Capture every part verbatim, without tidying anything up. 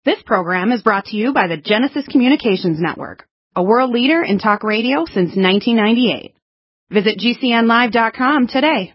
This program is brought to you by the Genesis Communications Network, a world leader in talk radio since nineteen ninety-eight. Visit G C N live dot com today.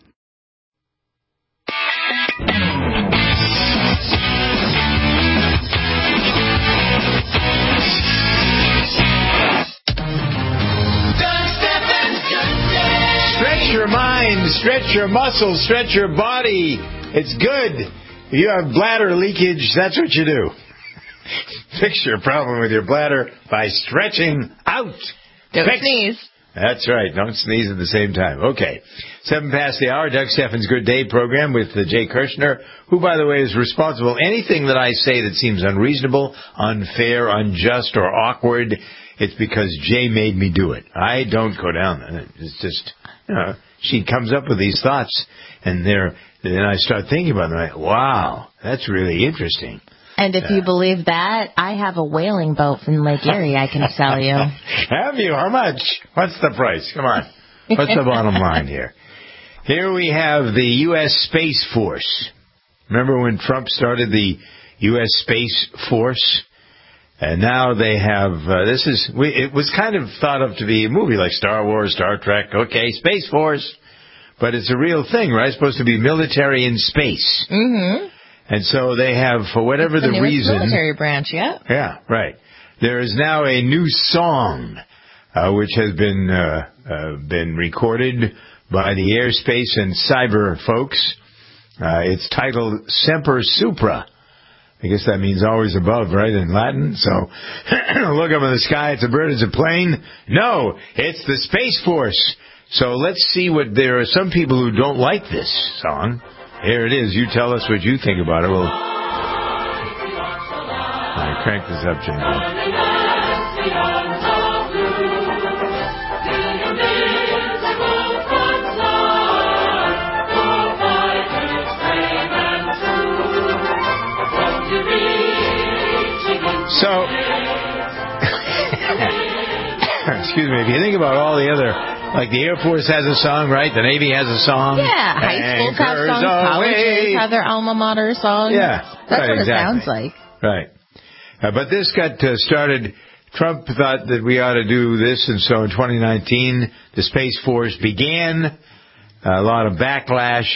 Stretch your mind, stretch your muscles, stretch your body. It's good. If you have bladder leakage, that's what you do. Fix your problem with your bladder by stretching out. Don't Fix. sneeze. That's right. Don't sneeze at the same time. Okay. Seven past the hour, Doug Steffens' Good Day program with uh, Jay Kirshner, who, by the way, is responsible. Anything that I say that seems unreasonable, unfair, unjust, or awkward, it's because Jay made me do it. I don't go down there. It's just, you know, she comes up with these thoughts, and they're, then I start thinking about them. Like, wow, that's really interesting. And if you believe that, I have a whaling boat from Lake Erie I can sell you. Have you? How much? What's the price? Come on. What's the bottom line here? Here we have the U S Space Force. Remember when Trump started the U S Space Force? And now they have, uh, this is, we, it was kind of thought of to be a movie like Star Wars, Star Trek, okay, Space Force. But it's a real thing, right? It's supposed to be military in space. Mm-hmm. And so they have, for whatever it's the, the reason... military branch, yeah. Yeah, right. There is now a new song, uh, which has been uh, uh, been recorded by the Airspace and Cyber folks. Uh, it's titled Semper Supra. I guess that means always above, right, in Latin? So, look up in the sky, it's a bird, it's a plane. No, it's the Space Force. So let's see what, there are some people who don't like this song. Here it is. You tell us what you think about it. We'll all right, crank this up, Jimmy. So, excuse me, if you think about all the other, like the Air Force has a song, right? The Navy has a song. Yeah, high schools have songs, colleges have their alma mater songs. Yeah, that's right, what exactly. it sounds like. Right. Uh, but this got uh, started. Trump thought that we ought to do this, and so in twenty nineteen, the Space Force began. A lot of backlash.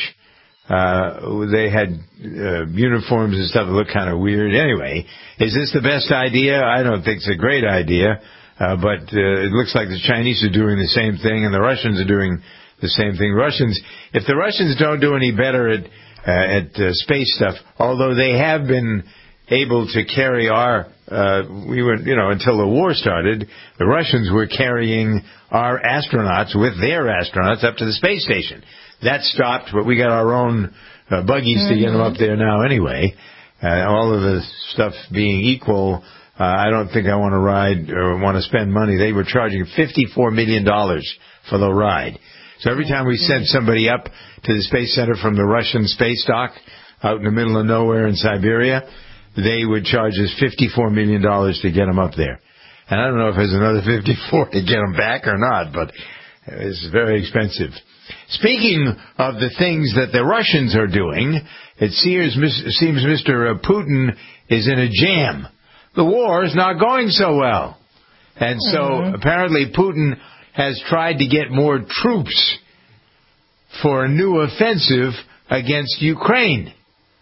Uh, they had uh, uniforms and stuff that looked kind of weird. Anyway, is this the best idea? I don't think it's a great idea. Uh, but uh, it looks like the Chinese are doing the same thing, and the Russians are doing the same thing. Russians, if the Russians don't do any better at uh, at uh, space stuff, although they have been able to carry our, uh, we were, you know, until the war started, the Russians were carrying our astronauts with their astronauts up to the space station. That stopped, but we got our own uh, buggies mm-hmm. to get them up there now anyway. Uh, all of the stuff being equal. Uh, I don't think I want to ride or want to spend money. They were charging fifty-four million dollars for the ride. So every time we sent somebody up to the Space Center from the Russian space dock out in the middle of nowhere in Siberia, they would charge us fifty-four million dollars to get them up there. And I don't know if there's another fifty-four to get them back or not, but it's very expensive. Speaking of the things that the Russians are doing, it seems Mister Putin is in a jam. The war is not going so well. And so mm-hmm. apparently Putin has tried to get more troops for a new offensive against Ukraine.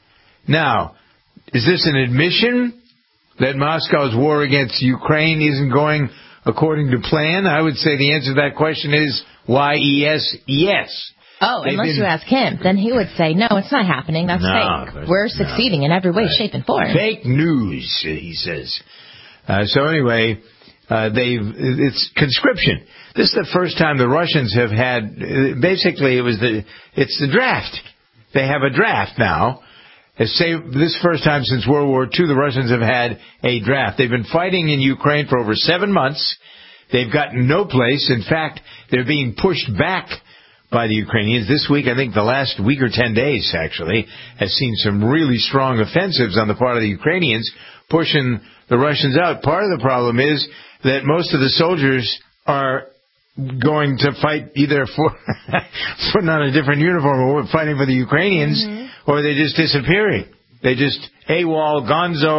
Now, is this an admission that Moscow's war against Ukraine isn't going according to plan? I would say the answer to that question is Y E S, yes. Oh, They've unless been, you ask him, then he would say, no, it's not happening. That's no, fake. We're succeeding no. in every way, right. shape, and form. Fake news, he says. Uh, so anyway, uh, they've it's conscription. This is the first time the Russians have had, basically it was the, it's the draft. They have a draft now. Say this first time since World War Two, the Russians have had a draft. They've been fighting in Ukraine for over seven months. They've gotten no place. In fact, they're being pushed back by the Ukrainians. This week, I think the last week or ten days, actually, has seen some really strong offensives on the part of the Ukrainians, pushing the Russians out. Part of the problem is that most of the soldiers are going to fight either for putting on a different uniform or fighting for the Ukrainians, mm-hmm. or they're just disappearing. They just AWOL, gonzo,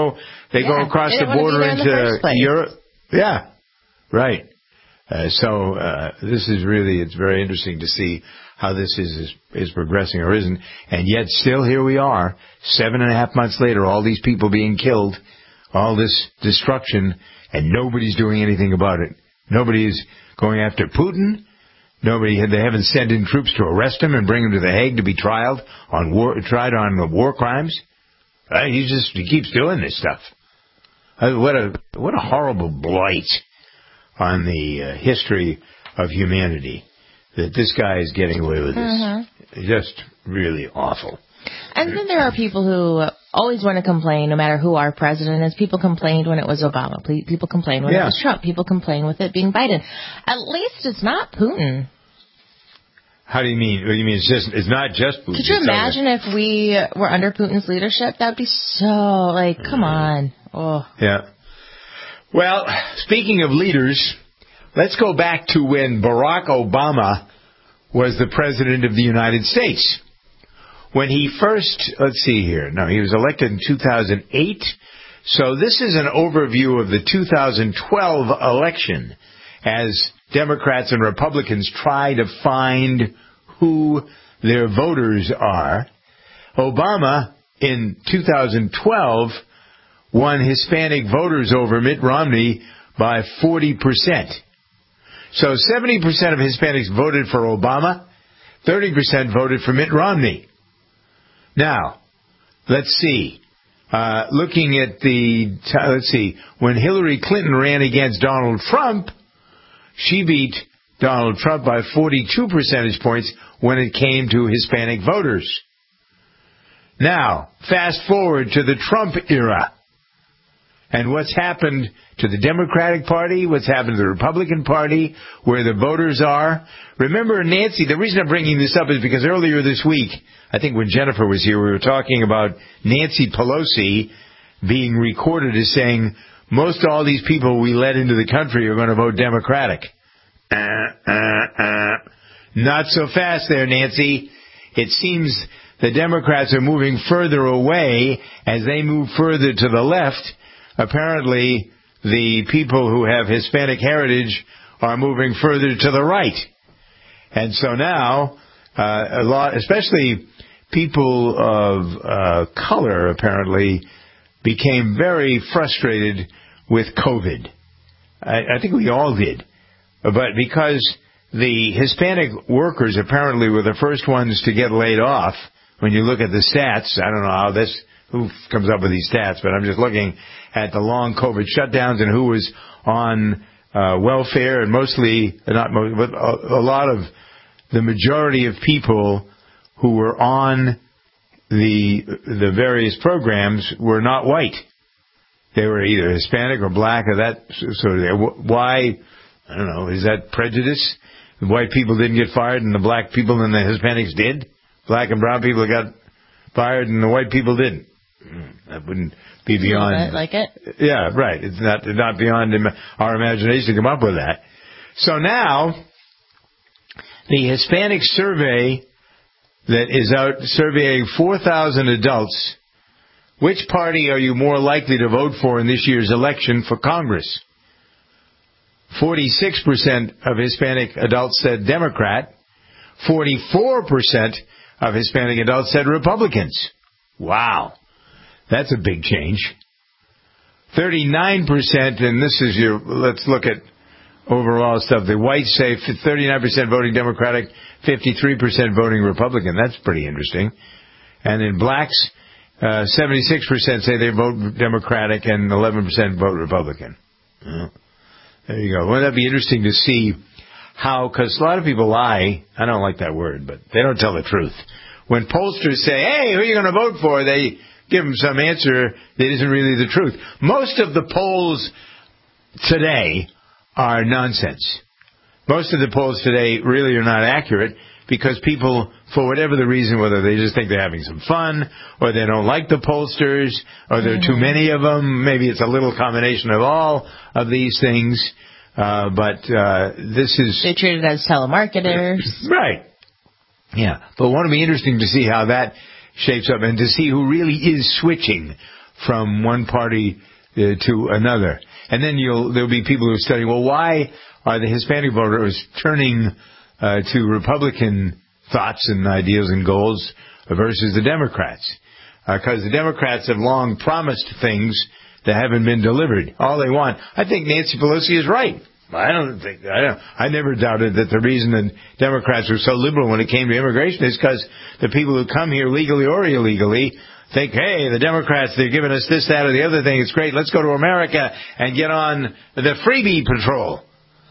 They yeah, go across they the border into the Europe. Yeah, right. Uh, so uh, this is really, it's very interesting to see how this is, is is progressing or isn't. And yet still here we are, seven and a half months later, all these people being killed, all this destruction, and nobody's doing anything about it. Nobody is going after Putin. Nobody, they haven't sent in troops to arrest him and bring him to The Hague to be tried on war, tried on war crimes. Uh, he just, he keeps doing this stuff. Uh, what a, what a horrible blight on the uh, history of humanity that this guy is getting away with this. Mm-hmm. Just really awful. And then there are people who always want to complain, no matter who our president is. People complained when it was Obama. People complained when yeah. it was Trump. People complain with it being Biden. At least it's not Putin. How do you mean? What do you mean? It's just, it's not just Putin. Could you imagine if we were under Putin's leadership? That would be so, like, come on. Oh. Yeah. Well, speaking of leaders, let's go back to when Barack Obama was the president of the United States. When he first, let's see here, no, he was elected in two thousand eight. So this is an overview of the two thousand twelve election as Democrats and Republicans try to find who their voters are. Obama, in two thousand twelve, won Hispanic voters over Mitt Romney by forty percent. So seventy percent of Hispanics voted for Obama, thirty percent voted for Mitt Romney. Now, let's see. Uh, looking at the, let's see, when Hillary Clinton ran against Donald Trump, she beat Donald Trump by forty-two percentage points when it came to Hispanic voters. Now, fast forward to the Trump era. And what's happened to the Democratic Party, what's happened to the Republican Party, where the voters are. Remember, Nancy, the reason I'm bringing this up is because earlier this week, I think when Jennifer was here, we were talking about Nancy Pelosi being recorded as saying, most all these people we let into the country are going to vote Democratic. Uh, uh, uh. Not so fast there, Nancy. It seems the Democrats are moving further away as they move further to the left. Apparently, the people who have Hispanic heritage are moving further to the right. And so now, uh, a lot, especially people of uh, color, apparently, became very frustrated with COVID. I, I think we all did. But because the Hispanic workers apparently were the first ones to get laid off, when you look at the stats, I don't know how this, who comes up with these stats, but I'm just looking at the long COVID shutdowns and who was on uh, welfare, and mostly, not most, but a, a lot of the majority of people who were on the the various programs were not white. They were either Hispanic or black or that sort of. Why? I don't know. Is that prejudice? The white people didn't get fired and the black people and the Hispanics did? Black and brown people got fired and the white people didn't. That wouldn't be beyond. Like it? Yeah, right. It's not not beyond our imagination to come up with that. So now, the Hispanic survey that is out surveying four thousand adults, which party are you more likely to vote for in this year's election for Congress? forty-six percent of Hispanic adults said Democrat. forty-four percent of Hispanic adults said Republicans. Wow. That's a big change. thirty-nine percent, and this is your, let's look at overall stuff. The whites say thirty-nine percent voting Democratic, fifty-three percent voting Republican. That's pretty interesting. And in blacks, uh, seventy-six percent say they vote Democratic and eleven percent vote Republican. Well, there you go. Wouldn't that be interesting to see how, because a lot of people lie. I don't like that word, but they don't tell the truth. When pollsters say, hey, who are you going to vote for? They give them some answer that isn't really the truth. Most of the polls today are nonsense. Most of the polls today really are not accurate because people, for whatever the reason, whether they just think they're having some fun or they don't like the pollsters or there are too many of them, maybe it's a little combination of all of these things, uh, but uh, this is... They're treated as telemarketers. Right. Yeah, but it would be interesting to see how that shapes up and to see who really is switching from one party uh, to another. And then you'll there'll be people who are studying, well, why are the Hispanic voters turning uh, to Republican thoughts and ideals and goals versus the Democrats? Because uh, the Democrats have long promised things that haven't been delivered. All they want. I think Nancy Pelosi is right. I don't think I don't. I never doubted that the reason that Democrats were so liberal when it came to immigration is because the people who come here legally or illegally think, hey, the Democrats, they're giving us this, that, or the other thing. It's great. Let's go to America and get on the freebie patrol.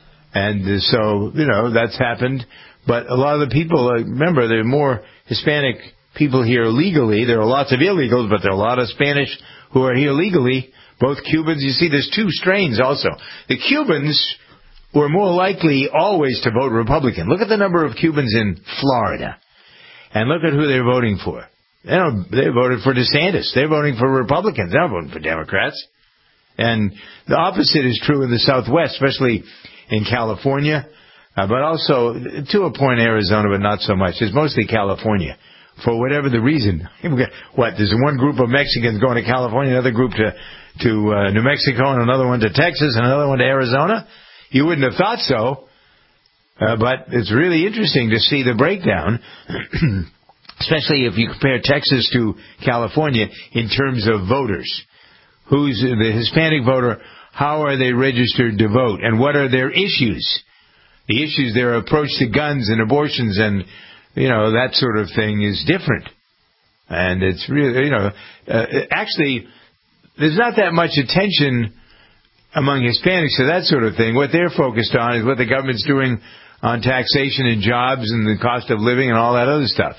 And so, you know, that's happened. But a lot of the people, uh, remember, there are more Hispanic people here legally. There are lots of illegals, but there are a lot of Spanish who are here legally. Both Cubans. You see, there's two strains also. The Cubans were more likely always to vote Republican. Look at the number of Cubans in Florida. And look at who they're voting for. They don't, they voted for DeSantis. They're voting for Republicans. They're not voting for Democrats. And the opposite is true in the Southwest, especially in California, uh, but also to a point Arizona, but not so much. It's mostly California. For whatever the reason. What, there's one group of Mexicans going to California, another group to, to uh, New Mexico, and another one to Texas, and another one to Arizona? You wouldn't have thought so. Uh, but it's really interesting to see the breakdown, especially if you compare Texas to California in terms of voters. Who's the Hispanic voter? How are they registered to vote? And what are their issues? The issues, their approach to guns and abortions and, you know, that sort of thing is different. And it's really, you know, uh, actually, there's not that much attention among Hispanics to that sort of thing. What they're focused on is what the government's doing on taxation and jobs and the cost of living and all that other stuff.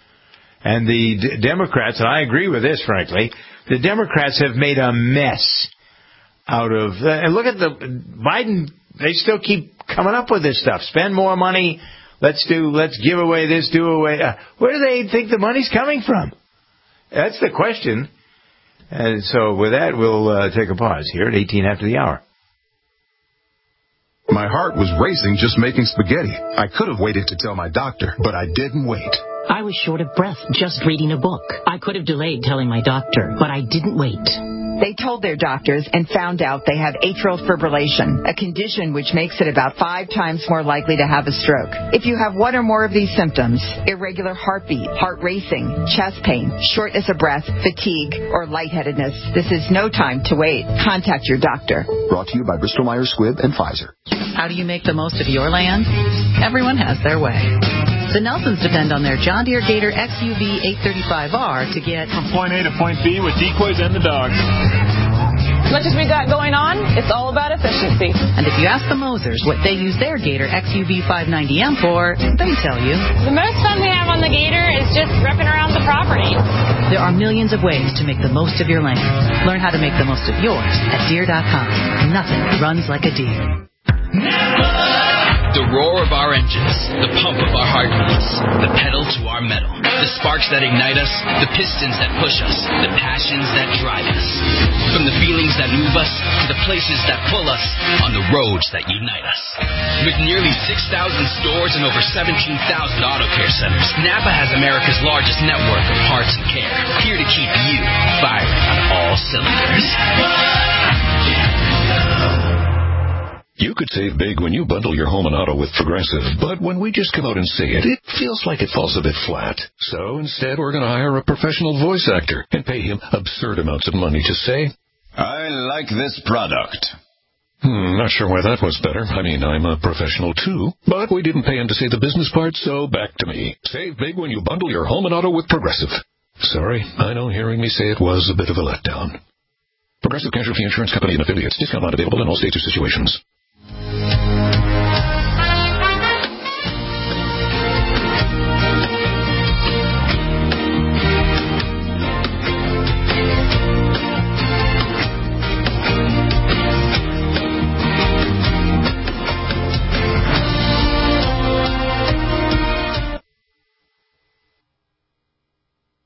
And the D- Democrats, and I agree with this, frankly, the Democrats have made a mess out of, uh, and look at the, Biden, they still keep coming up with this stuff. Spend more money, let's do, let's give away this, do away, uh, where do they think the money's coming from? That's the question. And so with that, we'll uh, take a pause here at eighteen after the hour. My heart was racing just making spaghetti. I could have waited to tell my doctor, but I didn't wait. I was short of breath just reading a book. I could have delayed telling my doctor, but I didn't wait. They told their doctors and found out they have atrial fibrillation, a condition which makes it about five times more likely to have a stroke. If you have one or more of these symptoms, irregular heartbeat, heart racing, chest pain, shortness of breath, fatigue, or lightheadedness, this is no time to wait. Contact your doctor. Brought to you by Bristol Myers Squibb and Pfizer. How do you make the most of your land? Everyone has their way. The Nelsons depend on their John Deere Gator X U V eight thirty-five R to get from point A to point B with decoys and the dogs. As much as we got going on, it's all about efficiency. And if you ask the Mosers what they use their Gator X U V five ninety M for, they tell you. The most fun we have on the Gator is just ripping around the property. There are millions of ways to make the most of your land. Learn how to make the most of yours at Deere dot com. Nothing runs like a Deere. The roar of our engines, the pump of our heartbeats, the pedal to our metal, the sparks that ignite us, the pistons that push us, the passions that drive us. From the feelings that move us to the places that pull us on the roads that unite us. With nearly six thousand stores and over seventeen thousand auto care centers, Napa has America's largest network of parts and care, here to keep you firing on all cylinders. You could save big when you bundle your home and auto with Progressive, but when we just come out and say it, it feels like it falls a bit flat. So instead, we're going to hire a professional voice actor and pay him absurd amounts of money to say, I like this product. Hmm, not sure why that was better. I mean, I'm a professional too, but we didn't pay him to say the business part, so back to me. Save big when you bundle your home and auto with Progressive. Sorry, I know hearing me say it was a bit of a letdown. Progressive Casualty Insurance Company and Affiliates. Discount not available in all states or situations. What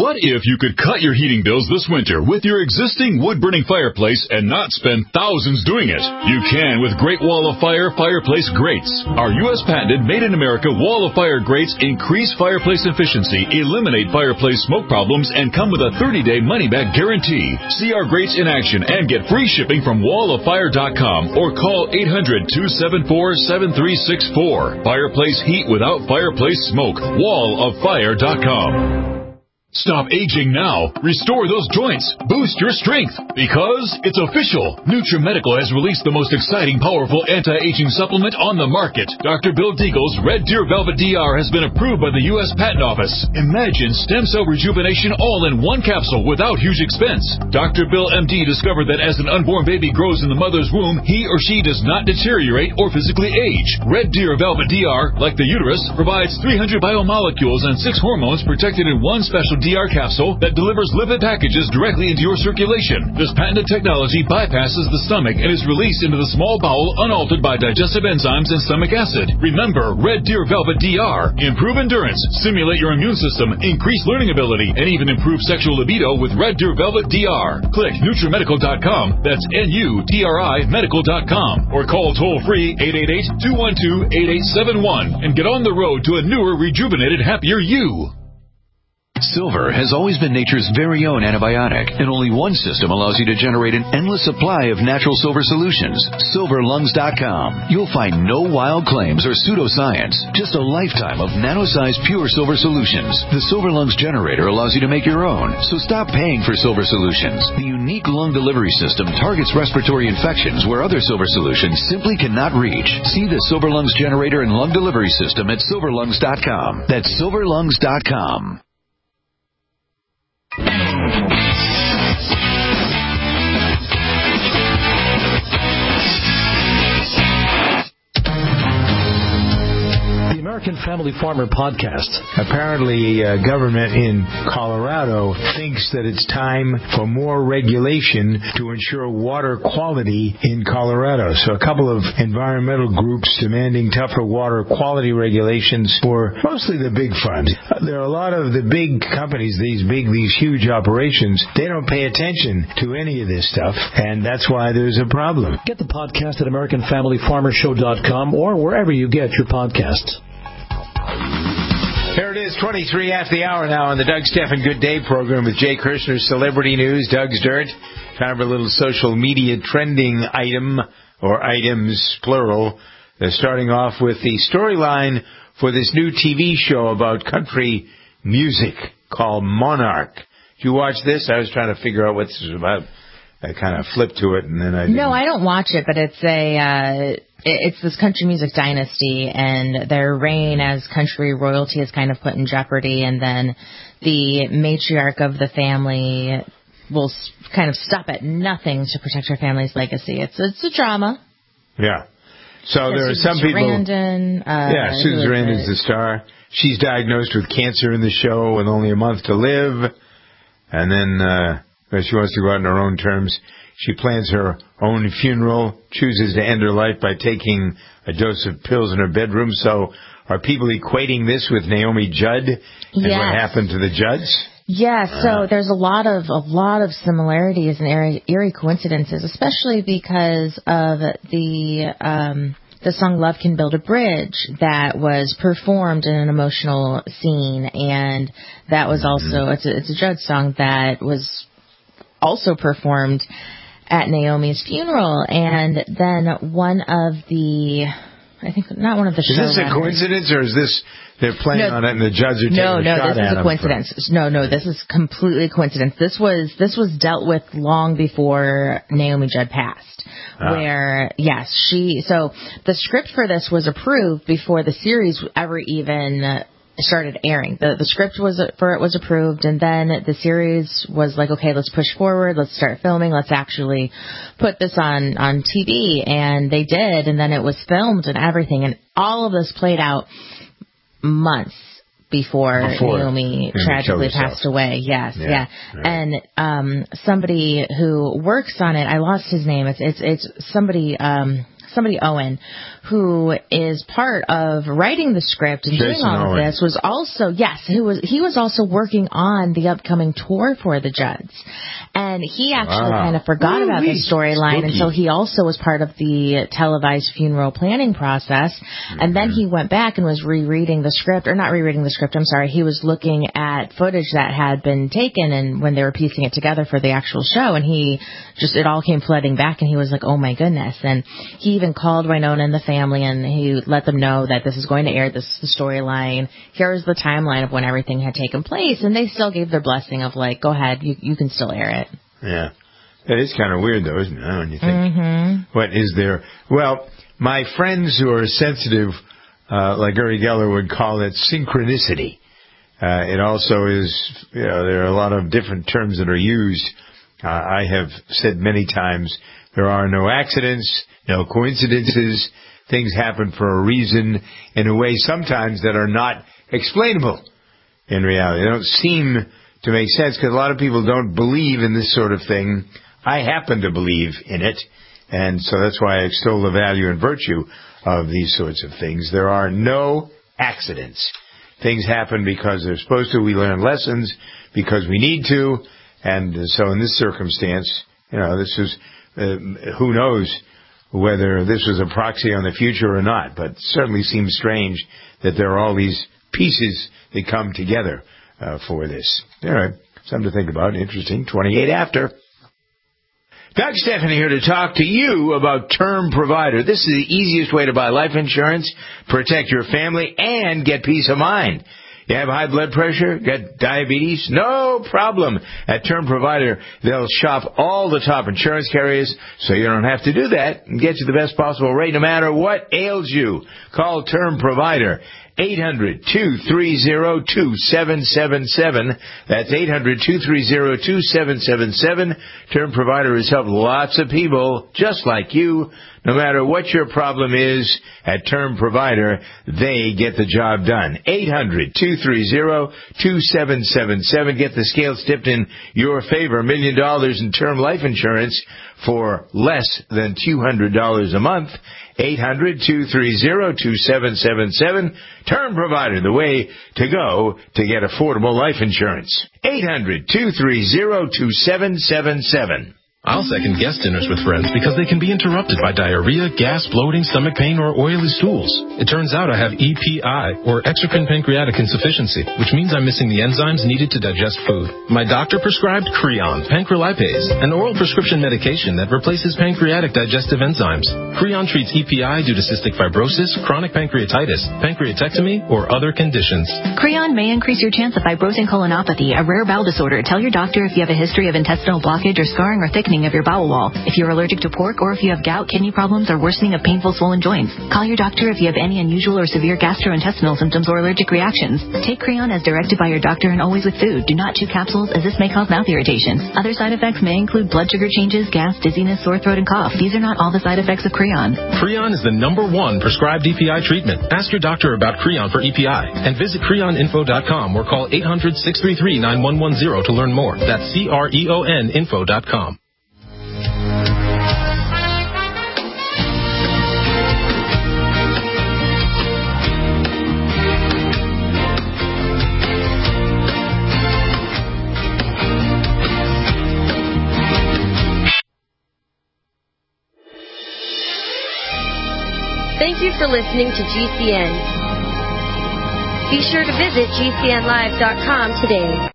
What if you could cut your heating bills this winter with your existing wood-burning fireplace and not spend thousands doing it? You can with Great Wall of Fire fireplace grates. Our U S patented made-in-America Wall of Fire grates increase fireplace efficiency, eliminate fireplace smoke problems, and come with a thirty-day money-back guarantee. See our grates in action and get free shipping from wall of fire dot com or call eight hundred, two seven four, seven three six four. Fireplace heat without fireplace smoke. wall of fire dot com. Stop aging now. Restore those joints. Boost your strength. Because it's official. NutriMedical has released the most exciting, powerful anti-aging supplement on the market. Doctor Bill Deagle's Red Deer Velvet D R has been approved by the U S Patent Office. Imagine stem cell rejuvenation all in one capsule without huge expense. Doctor Bill M D discovered that as an unborn baby grows in the mother's womb, he or she does not deteriorate or physically age. Red Deer Velvet D R, like the uterus, provides three hundred biomolecules and six hormones protected in one special D R capsule that delivers lipid packages directly into your circulation. This patented technology bypasses the stomach and is released into the small bowel unaltered by digestive enzymes and stomach acid. Remember, Red Deer Velvet D R. Improve endurance, stimulate your immune system, increase learning ability, and even improve sexual libido with Red Deer Velvet D R. Click NutriMedical dot com. That's N U T R I medical dot com. Or call toll-free eight eight eight, two one two, eight eight seven one and get on the road to a newer, rejuvenated, happier you. Silver has always been nature's very own antibiotic, and only one system allows you to generate an endless supply of natural silver solutions. silver lungs dot com. You'll find no wild claims or pseudoscience, just a lifetime of nano-sized pure silver solutions. The Silver Lungs generator allows you to make your own, so stop paying for silver solutions. The unique lung delivery system targets respiratory infections where other silver solutions simply cannot reach. See the Silver Lungs generator and lung delivery system at silver lungs dot com. That's silver lungs dot com. The American Family Farmer Podcast. Apparently, uh, government in Colorado thinks that it's time for more regulation to ensure water quality in Colorado. So a couple of environmental groups demanding tougher water quality regulations for mostly the big farms. Uh, there are a lot of the big companies, these big, these huge operations, they don't pay attention to any of this stuff, and that's why there's a problem. Get the podcast at American Family Farmer Show dot com or wherever you get your podcasts. Here it is, twenty-three after the hour now on the Doug Stephan Good Day program with Jay Kirshner's Celebrity News, Doug's Dirt. Kind of a little social media trending item, or items, plural. They're starting off with the storyline for this new T V show about country music called Monarch. Did you watch this? I was trying to figure out what this was about. I kind of flipped to it, and then I didn't. No, I don't watch it, but it's a... Uh It's this country music dynasty, and their reign as country royalty is kind of put in jeopardy, and then the matriarch of the family will kind of stop at nothing to protect her family's legacy. It's it's a drama. Yeah. So there are some Susan people... Sarandon, uh, yeah, Susan Sarandon's the star. She's diagnosed with cancer in the show with only a month to live, and then uh, she wants to go out on her own terms. She plans her own funeral, chooses to end her life by taking a dose of pills in her bedroom. So are people equating this with Naomi Judd and yes. what happened to the Judds? Yes, yeah, so there's a lot of a lot of similarities and eerie, eerie coincidences, especially because of the um, the song "Love Can Build a Bridge" that was performed in an emotional scene, and that was also mm-hmm. it's a, it's a Judd song that was also performed at Naomi's funeral. And then one of the, I think, not one of the Is this a coincidence, or is this, they're playing no, on it and the Judds are taking no, a no, shot at No, no, this is a coincidence. For... No, no, this is completely coincidence. This was, this was dealt with long before Naomi Judd passed. Ah. Where, yes, she, so the script for this was approved before the series ever even started airing. The the script was for it was approved, and then the series was like, okay, let's push forward, let's start filming, let's actually put this on on T V, and they did, and then it was filmed and everything, and all of this played out months before, before Naomi tragically passed away. Yes, yeah, yeah. Right. And um, somebody who works on it, I lost his name. It's it's it's somebody. Um, somebody Owen, who is part of writing the script and Jason doing all Owen. of this, was also yes, he was he was also working on the upcoming tour for the Judds, and he actually Wow. kind of forgot Ooh, about the storyline, and spooky. so he also was part of the televised funeral planning process, mm-hmm. and then he went back and was rereading the script, or not rereading the script. I'm sorry, he was looking at footage that had been taken, and when they were piecing it together for the actual show, and he just it all came flooding back, and he was like, oh my goodness. And he even called Winona and the family, and he let them know that this is going to air, this is the storyline, here's the timeline of when everything had taken place, and they still gave their blessing of like, go ahead, you, you can still air it. Yeah. That is kind of weird, though, isn't it, when you think, mm-hmm. what is there? Well, my friends who are sensitive, uh, like Uri Geller would call it synchronicity. Uh, it also is, you know, there are a lot of different terms that are used. Uh, I have said many times, there are no accidents, no coincidences. Things happen for a reason in a way sometimes that are not explainable in reality. They don't seem to make sense because a lot of people don't believe in this sort of thing. I happen to believe in it, and so that's why I extol the value and virtue of these sorts of things. There are no accidents. Things happen because they're supposed to. We learn lessons because we need to, and so in this circumstance, you know, this is, uh, who knows whether this was a proxy on the future or not, but it certainly seems strange that there are all these pieces that come together uh, for this. All right, something to think about. Interesting. twenty-eight after. Doug Stephanie here to talk to you about Term Provider. This is the easiest way to buy life insurance, protect your family, and get peace of mind. You have high blood pressure, got diabetes? No problem. At Term Provider, they'll shop all the top insurance carriers, so you don't have to do that, and get you the best possible rate no matter what ails you. Call Term Provider. eight hundred, two three zero, two seven seven seven. That's eight hundred, two three zero, two seven seven seven. Term Provider has helped lots of people just like you. No matter what your problem is, at Term Provider, they get the job done. eight hundred, two three zero, two seven seven seven. Get the scales tipped in your favor. A million dollars in term life insurance for less than two hundred dollars a month. eight hundred, two three zero, two seven seven seven. Term Provider, the way to go to get affordable life insurance. eight hundred, two three zero, two seven seven seven. I'll second guest dinners with friends because they can be interrupted by diarrhea, gas, bloating, stomach pain, or oily stools. It turns out I have E P I, or exocrine pancreatic insufficiency, which means I'm missing the enzymes needed to digest food. My doctor prescribed Creon, pancrelipase, an oral prescription medication that replaces pancreatic digestive enzymes. Creon treats E P I due to cystic fibrosis, chronic pancreatitis, pancreatectomy, or other conditions. Creon may increase your chance of fibrosing colonopathy, a rare bowel disorder. Tell your doctor if you have a history of intestinal blockage or scarring or thickening of your bowel wall, if you're allergic to pork, or if you have gout, kidney problems, or worsening of painful swollen joints. Call your doctor if you have any unusual or severe gastrointestinal symptoms or allergic reactions. Take Creon as directed by your doctor and always with food. Do not chew capsules as this may cause mouth irritation. Other side effects may include blood sugar changes, gas, dizziness, sore throat, and cough. These are not all the side effects of Creon. Creon is the number one prescribed E P I treatment. Ask your doctor about Creon for E P I and visit creon info dot com or call eight hundred, six three three, nine one one zero to learn more. That's C R E O N info dot com. Thank you for listening to G C N. Be sure to visit G C N live dot com today.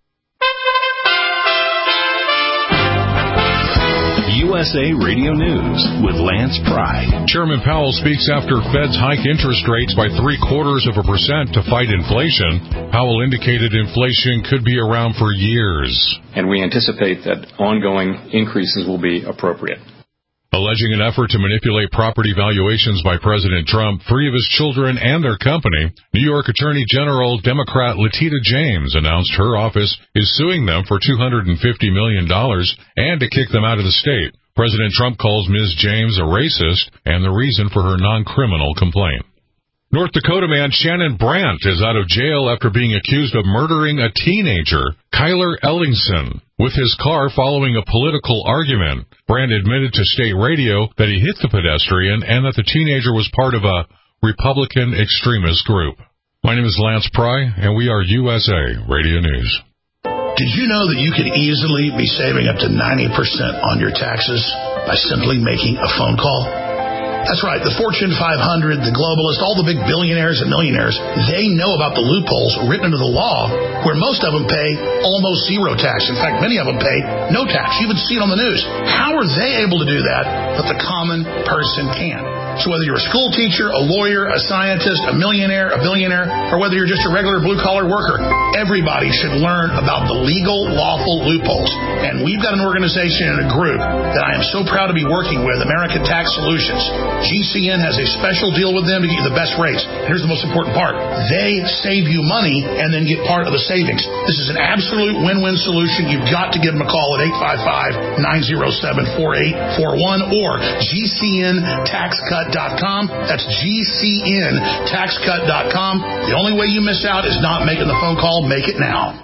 U S A Radio News with Lance Pry. Chairman Powell speaks after Feds hike interest rates by three quarters of a percent to fight inflation. Powell indicated inflation could be around for years. And we anticipate that ongoing increases will be appropriate. Alleging an effort to manipulate property valuations by President Trump, three of his children and their company, New York Attorney General Democrat Letitia James announced her office is suing them for two hundred fifty million dollars and to kick them out of the state. President Trump calls Miz James a racist and the reason for her non-criminal complaint. North Dakota man Shannon Brandt is out of jail after being accused of murdering a teenager, Kyler Ellingson, with his car following a political argument. Brandt admitted to state radio that he hit the pedestrian and that the teenager was part of a Republican extremist group. My name is Lance Pry, and we are U S A Radio News. Did you know that you could easily be saving up to ninety percent on your taxes by simply making a phone call? That's right. The Fortune five hundred, the globalists, all the big billionaires and millionaires, they know about the loopholes written into the law where most of them pay almost zero tax. In fact, many of them pay no tax. You even see it on the news. How are they able to do that, but the common person can't? So whether you're a school teacher, a lawyer, a scientist, a millionaire, a billionaire, or whether you're just a regular blue-collar worker, everybody should learn about the legal, lawful loopholes. And we've got an organization and a group that I am so proud to be working with, American Tax Solutions. G C N has a special deal with them to get you the best rates. Here's the most important part. They save you money and then get part of the savings. This is an absolute win-win solution. You've got to give them a call at eight five five, nine oh seven, four eight four one or G C N tax cut dot com. That's G C N tax cut dot com. The only way you miss out is not making the phone call. Make it now.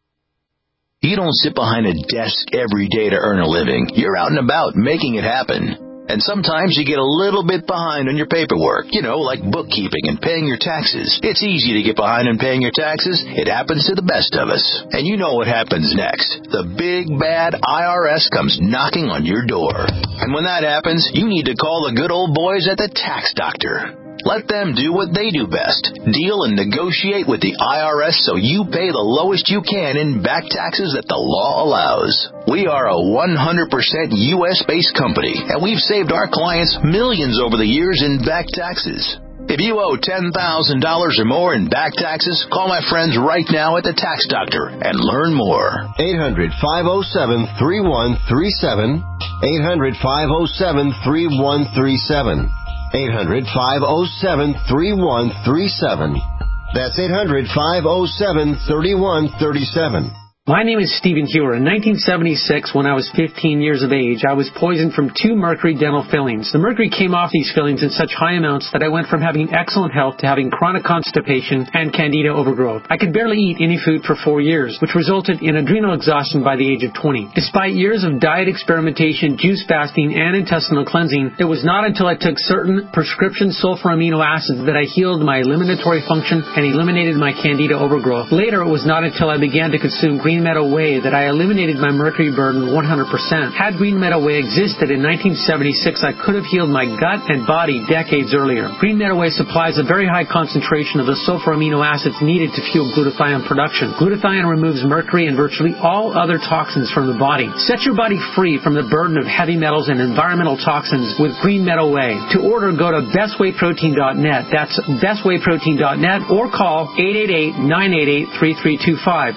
You don't sit behind a desk every day to earn a living. You're out and about making it happen. And sometimes you get a little bit behind on your paperwork, you know, like bookkeeping and paying your taxes. It's easy to get behind on paying your taxes. It happens to the best of us. And you know what happens next. The big, bad I R S comes knocking on your door. And when that happens, you need to call the good old boys at the Tax Doctor. Let them do what they do best. Deal and negotiate with the I R S so you pay the lowest you can in back taxes that the law allows. We are a one hundred percent U S-based company, and we've saved our clients millions over the years in back taxes. If you owe ten thousand dollars or more in back taxes, call my friends right now at the Tax Doctor and learn more. eight hundred, five oh seven, three one three seven. eight hundred, five oh seven, three one three seven. eight hundred, five oh seven, three one three seven. That's eight hundred, five oh seven, three one three seven. My name is Stephen Hewer. In nineteen seventy-six, when I was fifteen years of age, I was poisoned from two mercury dental fillings. The mercury came off these fillings in such high amounts that I went from having excellent health to having chronic constipation and candida overgrowth. I could barely eat any food for four years, which resulted in adrenal exhaustion by the age of twenty. Despite years of diet experimentation, juice fasting, and intestinal cleansing, it was not until I took certain prescription sulfur amino acids that I healed my eliminatory function and eliminated my candida overgrowth. Later, it was not until I began to consume green Green Meadow Whey that I eliminated my mercury burden one hundred percent. Had Green Meadow Whey existed in nineteen seventy-six, I could have healed my gut and body decades earlier. Green Meadow Whey supplies a very high concentration of the sulfur amino acids needed to fuel glutathione production. Glutathione removes mercury and virtually all other toxins from the body. Set your body free from the burden of heavy metals and environmental toxins with Green Meadow Whey. To order, go to best way protein dot net. That's best way protein dot net or call eight eight eight, nine eight eight, three three two five.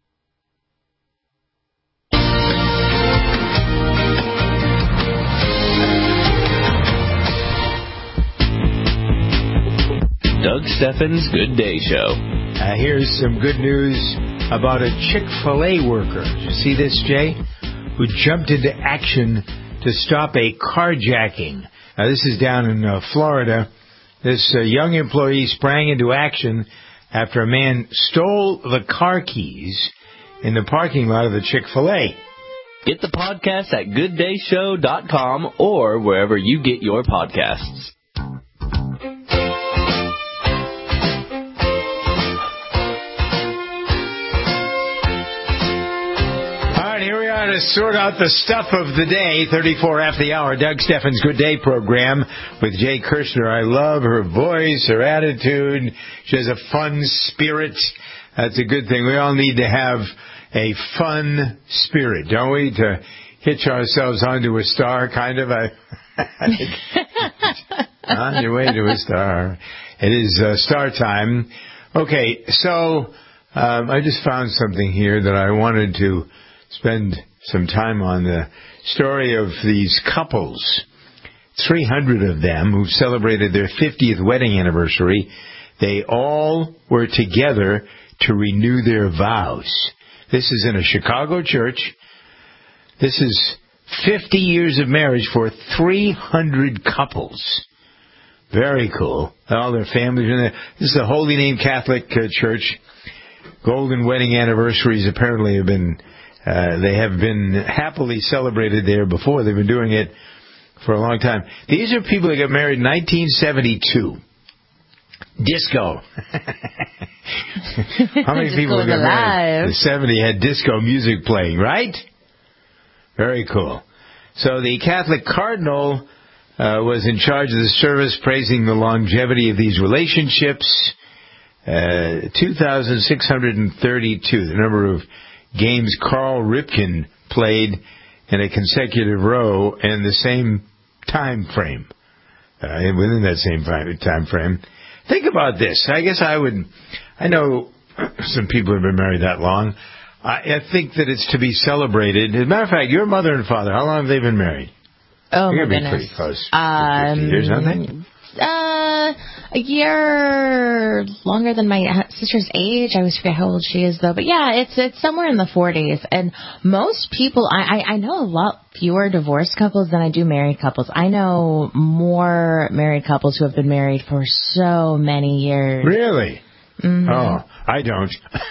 Doug Steffens' Good Day Show. Uh, here's some good news about a Chick-fil-A worker. Did you see this, Jay? Who jumped into action to stop a carjacking. Now, this is down in uh, Florida. This uh, young employee sprang into action after a man stole the car keys in the parking lot of the Chick-fil-A. Get the podcast at good day show dot com or wherever you get your podcasts. To sort out the stuff of the day, thirty-four after the hour, Doug Steffens' Good Day program with Jay Kirshner. I love her voice, her attitude. She has a fun spirit. That's a good thing. We all need to have a fun spirit, don't we? To hitch ourselves onto a star, kind of. I, I think, on your way to a star. It is uh, star time. Okay, so um, I just found something here that I wanted to spend some time on, the story of these couples, three hundred of them who celebrated their fiftieth wedding anniversary. They all were together to renew their vows. This is in a Chicago church. This is fifty years of marriage for three hundred couples. Very cool. All their families are there. This is the Holy Name Catholic uh, Church. Golden wedding anniversaries apparently have been, uh, they have been happily celebrated there before. They've been doing it for a long time. These are people that got married in nineteen seventy-two. Disco. How many people got married in the seventies had disco music playing, right? Very cool. So the Catholic cardinal uh, was in charge of the service, praising the longevity of these relationships. Uh, two thousand six hundred thirty-two, the number of games Carl Ripken played in a consecutive row in the same time frame, uh, within that same time frame. Think about this. I guess I would, I know some people have been married that long. I, I think that it's to be celebrated. As a matter of fact, your mother and father, how long have they been married? Oh, You're my going to be goodness. pretty close. Um, fifty years, aren't they? Uh, a year longer than my sister's age. I always forget how old she is, though. But yeah, it's it's somewhere in the forties. And most people, I, I, I know a lot fewer divorced couples than I do married couples. I know more married couples who have been married for so many years. Really? Mm-hmm. Oh, I don't.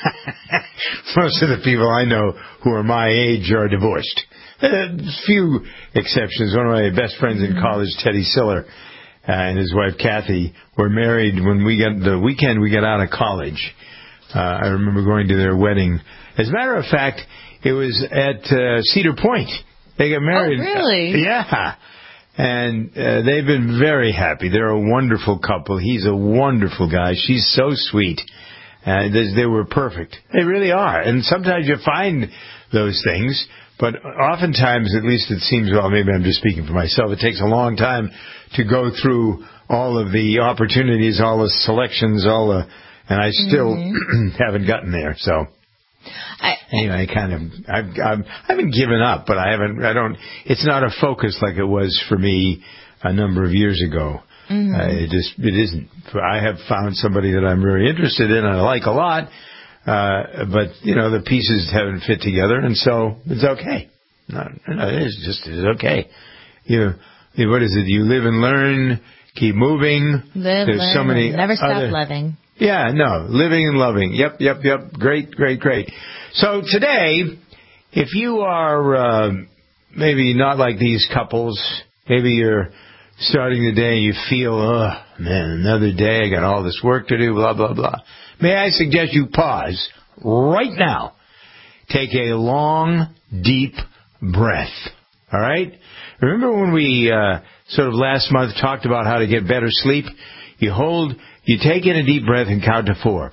Most of the people I know who are my age are divorced. A few exceptions. One of my best friends in college, Teddy Siller, uh, and his wife Kathy were married when we got the weekend we got out of college. Uh, I remember going to their wedding. As a matter of fact, it was at uh, Cedar Point. They got married. Oh, really? Yeah. And uh, they've been very happy. They're a wonderful couple. He's a wonderful guy. She's so sweet. Uh, they, they were perfect. They really are. And sometimes you find those things, but oftentimes, at least it seems, well, maybe I'm just speaking for myself, it takes a long time to go through all of the opportunities, all the selections, all the, and I still mm-hmm. haven't gotten there, so. I, anyway, I kind of, I've, I've, I haven't given up, but I haven't, I don't, it's not a focus like it was for me a number of years ago. Mm-hmm. Uh, it just, it isn't. I have found somebody that I'm very interested in and I like a lot, uh, but, you know, the pieces haven't fit together, and so it's okay. No, no, it is just, it's okay. You, you, what is it? You live and learn, keep moving. Live, There's learn, so many never stop other, loving. Yeah, no, living and loving. Yep, yep, yep. Great, great, great. So today, if you are uh, maybe not like these couples, maybe you're starting the day and you feel, oh, man, another day, I got all this work to do, blah, blah, blah. May I suggest you pause right now. Take a long, deep breath. All right? Remember when we uh, sort of last month talked about how to get better sleep? You hold, you take in a deep breath and count to four.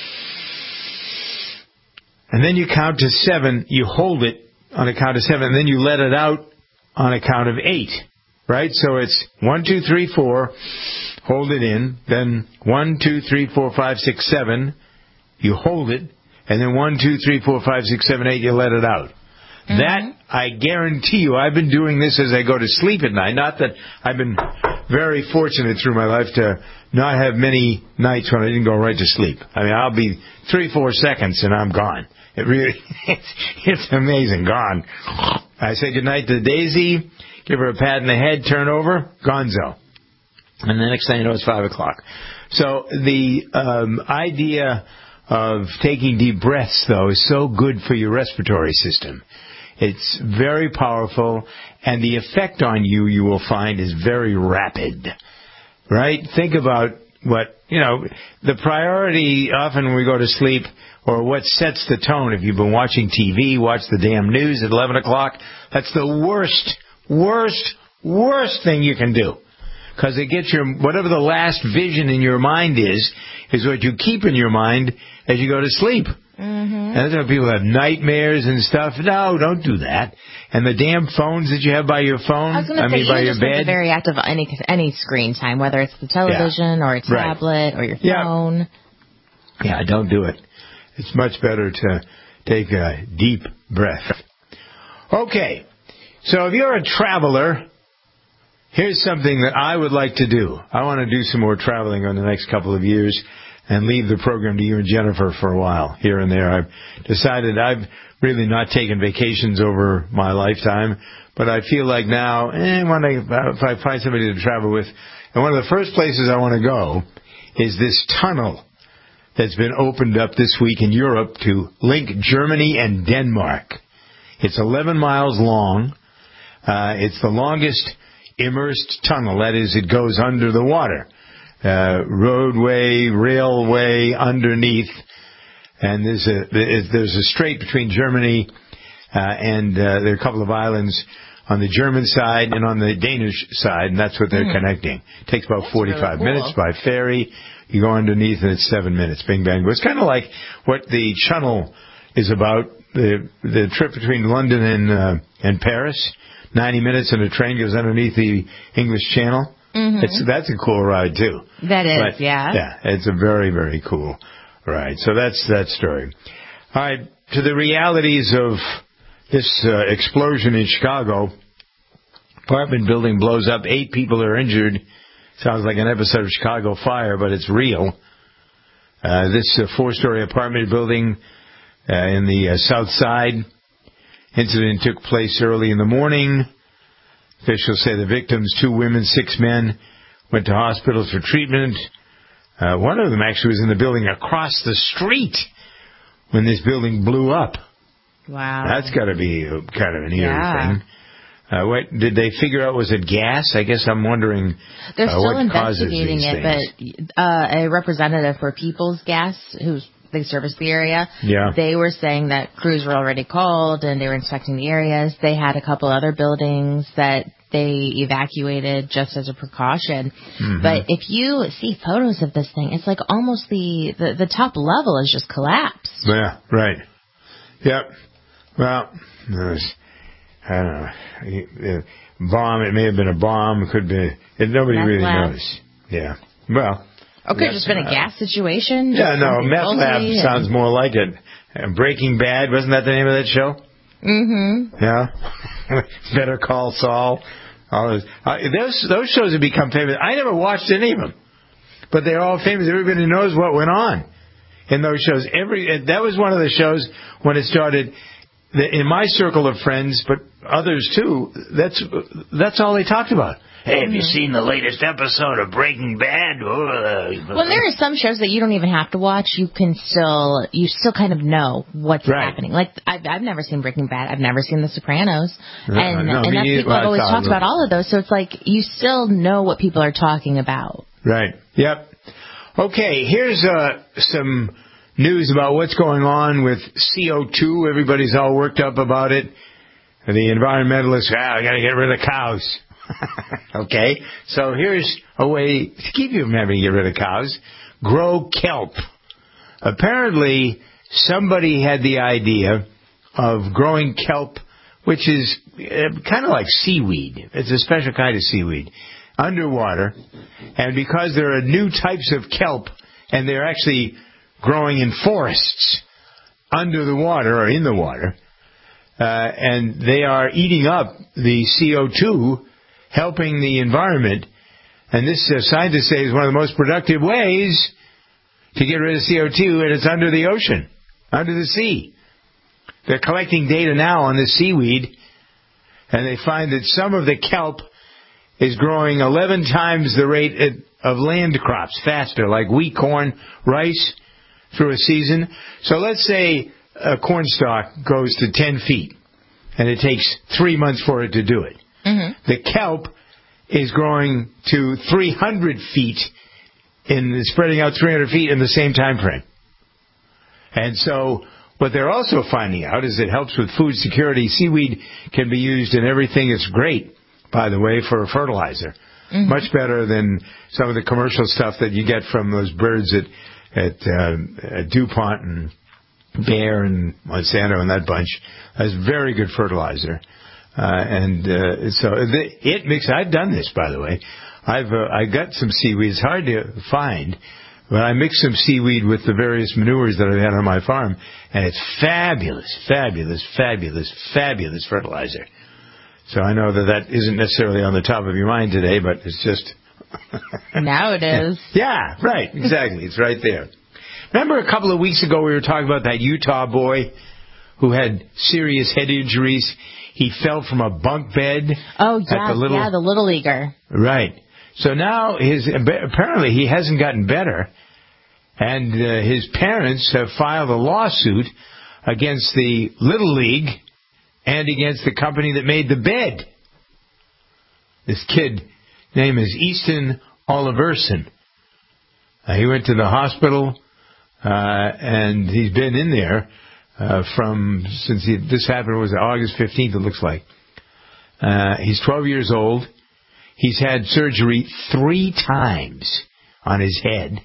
And then you count to seven, you hold it on a count of seven, and then you let it out on a count of eight. Right? So it's one, two, three, four, hold it in, then one, two, three, four, five, six, seven, you hold it, and then one, two, three, four, five, six, seven, eight, you let it out. Mm-hmm. That, I guarantee you, I've been doing this as I go to sleep at night. Not that I've been very fortunate through my life to not have many nights when I didn't go right to sleep. I mean, I'll be three, four seconds and I'm gone. It really, it's, it's amazing, gone. I say goodnight to Daisy, give her a pat in the head, turn over, gonzo. And the next thing you know, it's five o'clock. So the um, idea of taking deep breaths, though, is so good for your respiratory system. It's very powerful, and the effect on you, you will find, is very rapid. Right? Think about what, you know, the priority often when we go to sleep, or what sets the tone, if you've been watching T V, watch the damn news at eleven o'clock, that's the worst, worst, worst thing you can do. Because it gets your, whatever the last vision in your mind is, is what you keep in your mind as you go to sleep. Mm-hmm. And that's why people have nightmares and stuff. No, don't do that. And the damn phones that you have by your phone, I, was gonna I say, mean, by your just bed. Very active any any screen time, whether it's the television yeah. or a tablet right. or your phone. Yeah. yeah, don't do it. It's much better to take a deep breath. Okay, so if you're a traveler, here's something that I would like to do. I want to do some more traveling on the next couple of years. and leave the program to you and Jennifer for a while, here and there. I've decided I've really not taken vacations over my lifetime, but I feel like now, eh, when I, if I find somebody to travel with, and one of the first places I want to go is this tunnel that's been opened up this week in Europe to link Germany and Denmark. It's eleven miles long. Uh, it's the longest immersed tunnel. That is, it goes under the water. Uh, roadway, railway, underneath. And there's a, there's a strait between Germany uh, and uh, there are a couple of islands on the German side and on the Danish side, and that's what they're mm. connecting. It takes about that's forty-five really cool. minutes by ferry. You go underneath, and it's seven minutes. Bing, bang. But it's kind of like what the channel is about, the the trip between London and uh, and Paris. ninety minutes, and a train goes underneath the English Channel. Mm-hmm. It's That's a cool ride, too. That is, but, yeah. Yeah, it's a very, very cool ride. So that's that story. All right, to the realities of this uh, explosion in Chicago. Apartment building blows up. Eight people are injured. Sounds like an episode of Chicago Fire, but it's real. Uh, this uh, four-story apartment building uh, in the uh, South Side. Incident took place early in the morning. Officials say the victims, two women, six men, went to hospitals for treatment. Uh, one of them actually was in the building across the street when this building blew up. Wow. That's got to be kind of an eerie yeah. thing. Uh, what did they figure out? Was it gas? I guess I'm wondering. They're uh, still what investigating it, things. but uh, a representative for People's Gas, who's they service the area, yeah. they were saying that crews were already called and they were inspecting the areas. They had a couple other buildings that they evacuated just as a precaution. Mm-hmm. But if you see photos of this thing, it's like almost the, the, the top level is just collapsed. Yeah, right. Yep. Well, there's, I don't know. Bomb, it may have been a bomb. It could be, it, nobody meth really lab. knows. Yeah. Well. Or could have just been a gas situation. Yeah, no, Meth Lab and... sounds more like it. Uh, Breaking Bad, wasn't that the name of that show? Mm-hmm. Yeah. Better Call Saul. All those, uh, those those shows have become famous. I never watched any of them, but they're all famous. Everybody knows what went on in those shows. Every that was one of the shows when it started. In my circle of friends, but others too, that's that's all they talked about. Hey, have you seen the latest episode of Breaking Bad? Well, there are some shows that you don't even have to watch. You can still, you still kind of know what's right. happening. Like, I've, I've never seen Breaking Bad. I've never seen The Sopranos. Uh, and no, and that's people well, have always talked about all of those. So it's like, you still know what people are talking about. Right. Yep. Okay, here's uh, some news about what's going on with C O two. Everybody's all worked up about it. The environmentalists, ah, I got to get rid of cows. Okay, so here's a way to keep you from having to get rid of cows. Grow kelp. Apparently, somebody had the idea of growing kelp, which is kind of like seaweed. It's a special kind of seaweed, underwater. And because there are new types of kelp, and they're actually growing in forests under the water or in the water, uh, and they are eating up the C O two, helping the environment. And this uh, scientists say is one of the most productive ways to get rid of C O two, and it's under the ocean, under the sea. They're collecting data now on the seaweed, and they find that some of the kelp is growing eleven times the rate of land crops faster, like wheat, corn, rice, through a season. So let's say a corn stalk goes to ten feet, and it takes three months for it to do it. Mm-hmm. The kelp is growing to three hundred feet, in spreading out three hundred feet in the same time frame. And so what they're also finding out is it helps with food security. Seaweed can be used in everything. It's great, by the way, for a fertilizer. Mm-hmm. Much better than some of the commercial stuff that you get from those birds at, at, uh, at DuPont and Bayer and Monsanto and that bunch. That's very good fertilizer. Uh, and uh, so the, it mix. I've done this, by the way. I've uh, I got some seaweed. It's hard to find, but I mixed some seaweed with the various manures that I had on my farm, and it's fabulous, fabulous, fabulous, fabulous fertilizer. So I know that that isn't necessarily on the top of your mind today, but it's just Now it is. Yeah, right. Exactly. It's right there. Remember a couple of weeks ago we were talking about that Utah boy who had serious head injuries? He fell from a bunk bed. Oh, yeah, the little, yeah, the little leaguer. Right. So now his apparently he hasn't gotten better, and uh, his parents have filed a lawsuit against the Little League and against the company that made the bed. This kid, name is Easton Oliverson. Uh, he went to the hospital, uh, and he's been in there uh, from since he, this happened was August fifteenth. It looks like uh, he's twelve years old. He's had surgery three times on his head.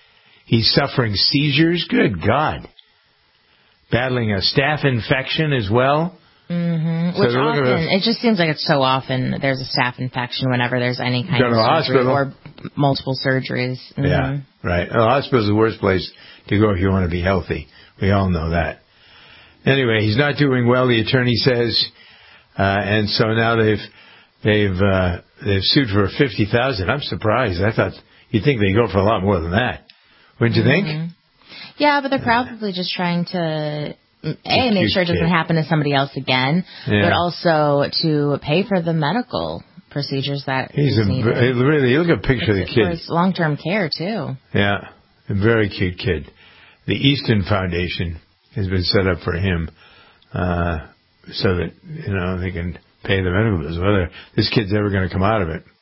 He's suffering seizures. Good God. Battling a staph infection as well. Mm-hmm. So Which often, it just seems like it's so often there's a staph infection whenever there's any kind Go of to surgery hospital. or multiple surgeries. Mm-hmm. Yeah, right. The hospital's the worst place to go if you want to be healthy. We all know that. Anyway, he's not doing well, the attorney says, uh, and so now they've they've uh, they've sued for fifty thousand dollars. I'm surprised. I thought you'd think they'd go for a lot more than that. Wouldn't you Mm-hmm. think? Yeah, but they're probably just trying to, A, make sure it doesn't kid. happen to somebody else again, Yeah. but also to pay for the medical procedures that He's a needed. he- really. Look at a picture of the For kid. his long-term care, too. Yeah, a very cute kid. The Easton Foundation has been set up for him, uh, so that you know they can pay the medical bills. Whether this kid's ever going to come out of it.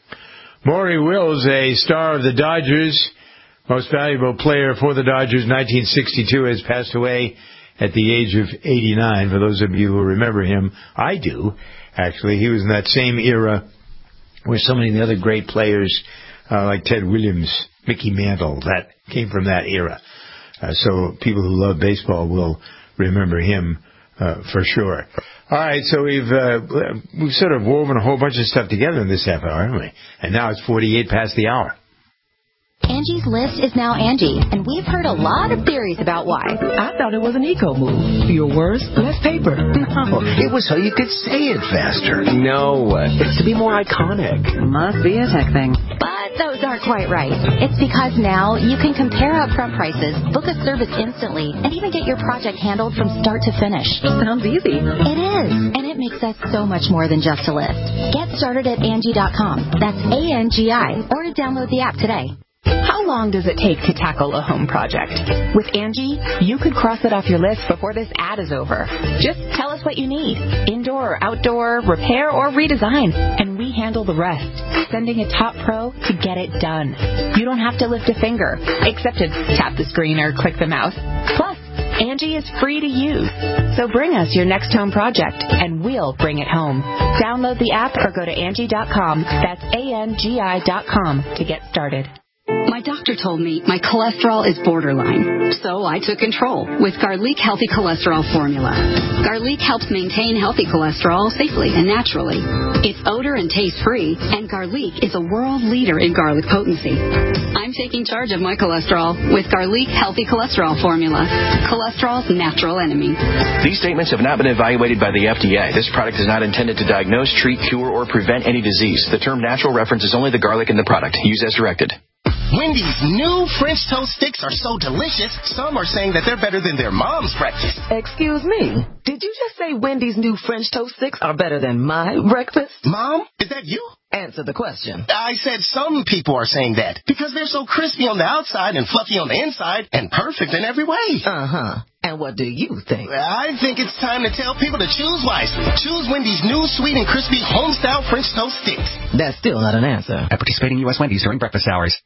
Maury Wills, a star of the Dodgers, most valuable player for the Dodgers, nineteen sixty-two, has passed away at the age of eighty-nine. For those of you who remember him, I do, actually. He was in that same era where so many of the other great players, uh, like Ted Williams, Mickey Mantle, that came from that era. Uh, so people who love baseball will remember him uh, for sure. All right, so we've uh, we've sort of woven a whole bunch of stuff together in this half hour, haven't we? And now it's forty-eight past the hour. Angie's List is now Angie, and we've heard a lot of theories about why. I thought it was an eco move. Fewer words, less paper. No, it was so you could say it faster. No, it's to be more iconic. Must be a tech thing. But those aren't quite right. It's because now you can compare upfront prices, book a service instantly, and even get your project handled from start to finish. Sounds easy. It is, and it makes us so much more than just a list. Get started at Angie dot com. That's A N G I, or to download the app today. How long does it take to tackle a home project? With Angie, you could cross it off your list before this ad is over. Just tell us what you need. Indoor or outdoor, repair or redesign. And we handle the rest. Sending a top pro to get it done. You don't have to lift a finger, except to tap the screen or click the mouse. Plus, Angie is free to use. So bring us your next home project, and we'll bring it home. Download the app or go to Angie dot com. That's A N G I dot com to get started. My doctor told me my cholesterol is borderline, so I took control with Garlic Healthy Cholesterol Formula. Garlic helps maintain healthy cholesterol safely and naturally. It's odor and taste free, and Garlic is a world leader in garlic potency. I'm taking charge of my cholesterol with Garlic Healthy Cholesterol Formula, cholesterol's natural enemy. These statements have not been evaluated by the F D A. This product is not intended to diagnose, treat, cure, or prevent any disease. The term natural references only the garlic in the product. Use as directed. Wendy's new French toast sticks are so delicious, some are saying that they're better than their mom's breakfast. Excuse me. Did you just say Wendy's new French toast sticks are better than my breakfast? Mom, is that you? Answer the question. I said some people are saying that because they're so crispy on the outside and fluffy on the inside and perfect in every way. Uh-huh. And what do you think? I think it's time to tell people to choose wisely. Choose Wendy's new sweet and crispy home-style French toast sticks. That's still not an answer. At participating U S Wendy's during breakfast hours.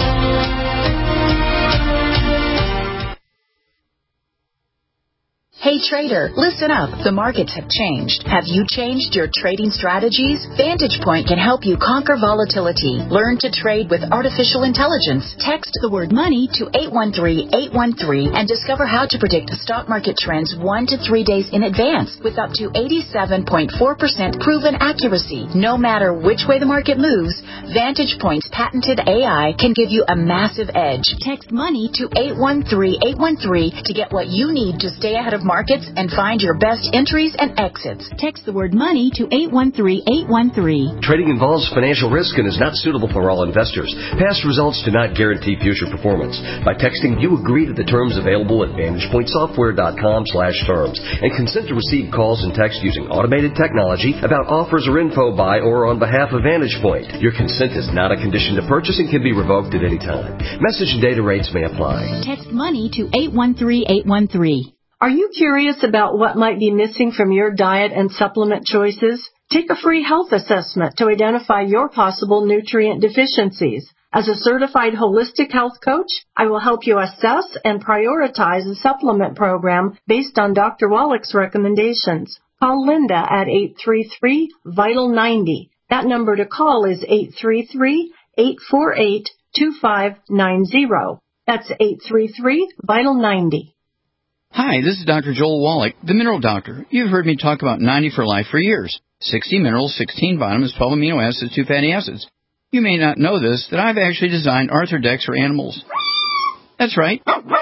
Hey Hey trader, listen up. The markets have changed. Have you changed your trading strategies? Vantage Point can help you conquer volatility. Learn to trade with artificial intelligence. Text the word money to eight one three, eight one three and discover how to predict stock market trends one to three days in advance with up to eighty-seven point four percent proven accuracy. No matter which way the market moves, Vantage Point's patented A I can give you a massive edge. Text money to eight one three, eight one three to get what you need to stay ahead of markets and find your best entries and exits. Text the word money to eight one three, eight one three. Trading involves financial risk and is not suitable for all investors. Past results do not guarantee future performance. By texting, you agree to the terms available at vantage point software dot com slash terms and consent to receive calls and text using automated technology about offers or info by or on behalf of Vantage Point. Your consent is not a condition to purchase and can be revoked at any time. Message and data rates may apply. Text money to eight one three, eight one three. Are you curious about what might be missing from your diet and supplement choices? Take a free health assessment to identify your possible nutrient deficiencies. As a certified holistic health coach, I will help you assess and prioritize a supplement program based on Doctor Wallach's recommendations. Call Linda at eight three three, vital ninety. That number to call is eight three three, eight four eight, two five nine zero. That's eight three three, vital ninety. Hi, this is Doctor Joel Wallach, the Mineral Doctor. You've heard me talk about ninety for life for years. sixty minerals, sixteen vitamins, twelve amino acids, two fatty acids. You may not know this, that I've actually designed Arthrodex for animals. That's right.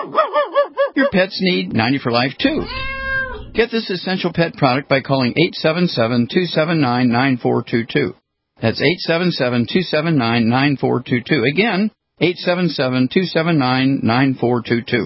Your pets need ninety for life, too. Get this essential pet product by calling eight seven seven, two seven nine, nine four two two. That's eight seven seven, two seven nine, nine four two two. Again, eight seven seven, two seven nine, nine four two two.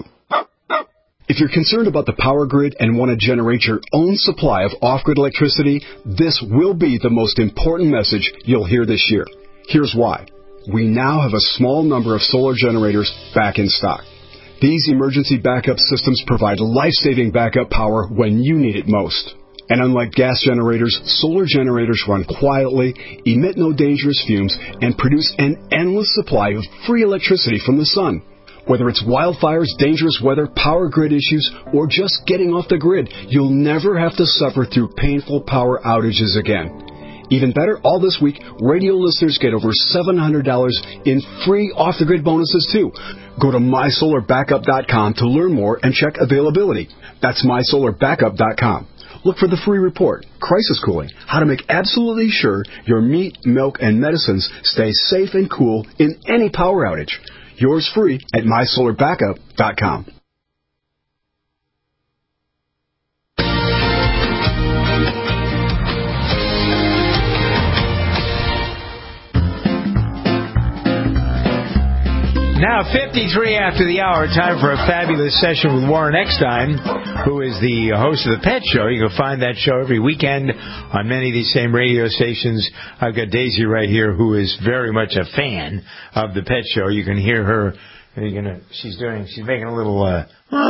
If you're concerned about the power grid and want to generate your own supply of off-grid electricity, this will be the most important message you'll hear this year. Here's why. We now have a small number of solar generators back in stock. These emergency backup systems provide life-saving backup power when you need it most. And unlike gas generators, solar generators run quietly, emit no dangerous fumes, and produce an endless supply of free electricity from the sun. Whether it's wildfires, dangerous weather, power grid issues, or just getting off the grid, you'll never have to suffer through painful power outages again. Even better, all this week, radio listeners get over seven hundred dollars in free off-the-grid bonuses, too. Go to my solar backup dot com to learn more and check availability. That's my solar backup dot com. Look for the free report, Crisis Cooling, how to make absolutely sure your meat, milk, and medicines stay safe and cool in any power outage. Yours free at my solar backup dot com. Now, fifty-three after the hour, time for a fabulous session with Warren Eckstein, who is the host of The Pet Show. You can find that show every weekend on many of these same radio stations. I've got Daisy right here, who is very much a fan of The Pet Show. You can hear her. You're gonna, she's doing, she's making a little, uh,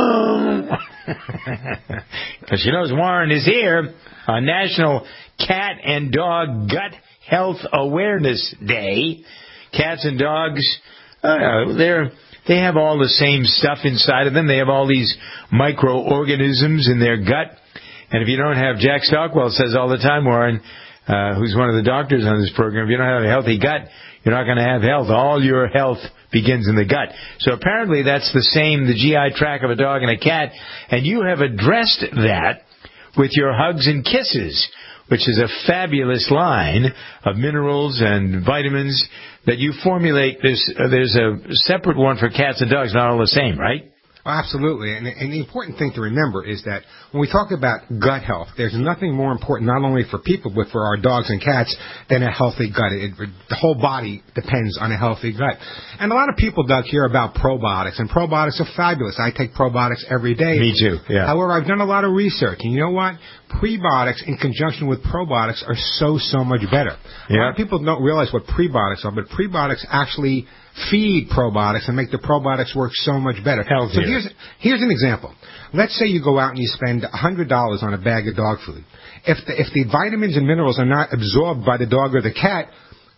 because she knows Warren is here on National Cat and Dog Gut Health Awareness Day. Cats and dogs, uh, they're, they have all the same stuff inside of them. They have all these microorganisms in their gut. And if you don't have, Jack Stockwell says all the time, Warren, uh, who's one of the doctors on this program, if you don't have a healthy gut, you're not going to have health. All your health begins in the gut. So apparently that's the same, the G I tract of a dog and a cat. And you have addressed that with your Hugs and Kisses, which is a fabulous line of minerals and vitamins that you formulate. There's, uh, there's a separate one for cats and dogs, not all the same, right? Oh, absolutely. And, and the important thing to remember is that when we talk about gut health, there's nothing more important not only for people but for our dogs and cats than a healthy gut. It, the whole body depends on a healthy gut. And a lot of people, Doug, hear about probiotics, and probiotics are fabulous. I take probiotics every day. Me too, yeah. However, I've done a lot of research, and you know what? Prebiotics in conjunction with probiotics are so, so much better. Yeah. A lot of people don't realize what prebiotics are, but prebiotics actually feed probiotics and make the probiotics work so much better. Healthier. So here's, here's an example. Let's say you go out and you spend one hundred dollars on a bag of dog food. If the, if the vitamins and minerals are not absorbed by the dog or the cat,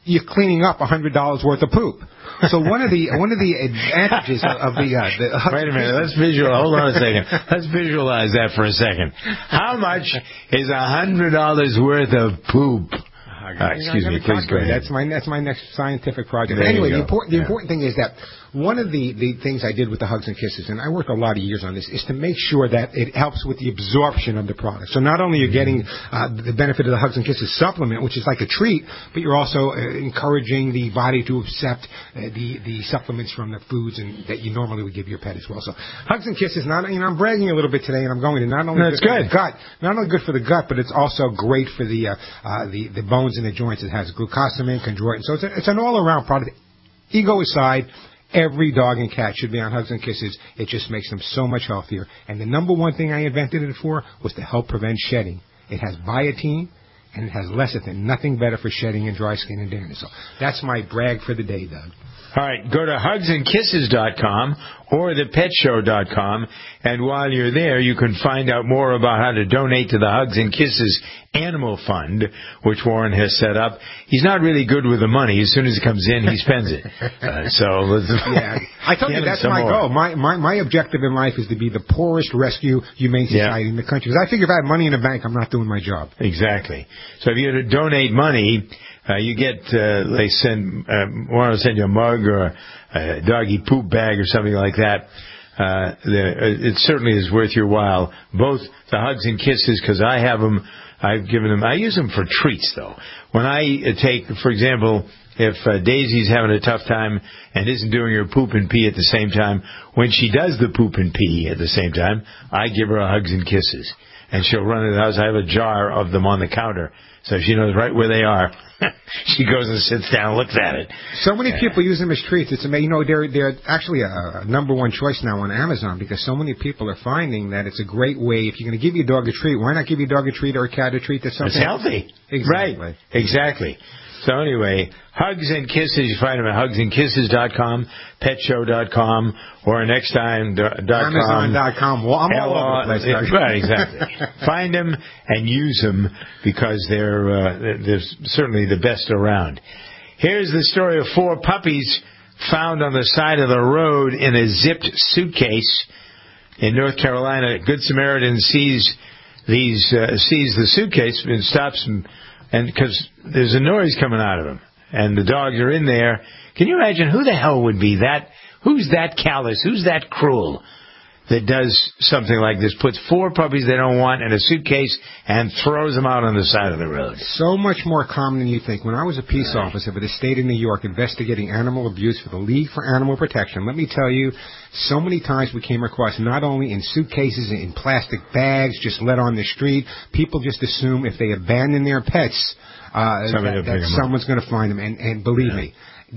you're cleaning up one hundred dollars worth of poop. So one of the one of the advantages of the, uh, the wait a minute, let's visualize. Hold on a second. Let's visualize that for a second. How much is a hundred dollars worth of poop? Uh, excuse me, please go ahead. That's my that's my next scientific project. There Anyway, the you go. important the Yeah. important thing is that one of the, the things I did with the Hugs and Kisses, and I worked a lot of years on this, is to make sure that it helps with the absorption of the product. So not only you're getting uh, the benefit of the Hugs and Kisses supplement, which is like a treat, but you're also uh, encouraging the body to accept uh, the the supplements from the foods and that you normally would give your pet as well. So Hugs and Kisses, not you know I'm bragging a little bit today, and I'm going to not only That's good, good. for the gut, not only good for the gut, but it's also great for the uh, uh, the the bones and the joints. It has glucosamine, chondroitin, so it's a, it's an all around product. Ego aside, every dog and cat should be on Hugs and Kisses. It just makes them so much healthier. And the number one thing I invented it for was to help prevent shedding. It has biotin and it has lecithin. Nothing better for shedding and dry skin and dampness. So that's my brag for the day, Doug. All right, go to hugs and kisses dot com or the pet show dot com, and while you're there, you can find out more about how to donate to the Hugs and Kisses Animal Fund, which Warren has set up. He's not really good with the money. As soon as it comes in, he spends it. Uh, so let's yeah, I told you that's my goal. My, my my objective in life is to be the poorest rescue humane society yeah. in the country. Because I figure if I have money in the bank, I'm not doing my job. Exactly. So if you donate money, Uh, you get, uh, they send, um, want to send you a mug or a doggy poop bag or something like that. Uh, the, it certainly is worth your while. Both the Hugs and Kisses, because I have them, I've given them, I use them for treats though. When I uh, take, for example, if uh, Daisy's having a tough time and isn't doing her poop and pee at the same time, when she does the poop and pee at the same time, I give her a Hugs and Kisses. And she'll run in the house. I have a jar of them on the counter, so she knows right where they are. She goes and sits down and looks at it. So many people use them as treats. It's amazing. You know, they're they're actually a, a number one choice now on Amazon because so many people are finding that it's a great way. If you're going to give your dog a treat, why not give your dog a treat or a cat a treat that's something it's healthy? Exactly. Right. Exactly. So anyway, Hugs and Kisses, you find them at hugs and kisses dot com, pet show dot com, or next time dot com. Amazon dot com. Well, I'm all over the place. Right, exactly. Find them and use them because they're, uh, they're certainly the best around. Here's the story of four puppies found on the side of the road in a zipped suitcase in North Carolina. Good Samaritan sees these uh, sees the suitcase and stops them. And because there's a noise coming out of them, and the dogs are in there. Can you imagine who the hell would be that? Who's that callous? Who's that cruel that does something like this? Puts four puppies they don't want in a suitcase and throws them out on the side of the road. So much more common than you think. When I was a peace right. officer for the state of New York investigating animal abuse for the League for Animal Protection, let me tell you, so many times we came across not only in suitcases, in plastic bags, just let on the street. People just assume if they abandon their pets, uh, that, that someone's going to find them. And, and believe yeah. me,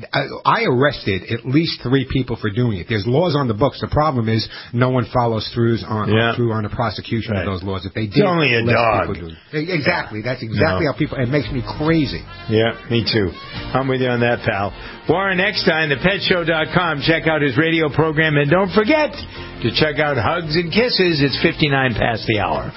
I arrested at least three people for doing it. There's laws on the books. The problem is no one follows through on, yeah. through on the prosecution right. of those laws. If they did, it's only a dog. Exactly. That's exactly no. how people. It makes me crazy. Yeah, me too. I'm with you on that, pal. Warren Eckstein, the pet show dot com. Check out his radio program, and don't forget to check out Hugs and Kisses. It's fifty-nine past the hour.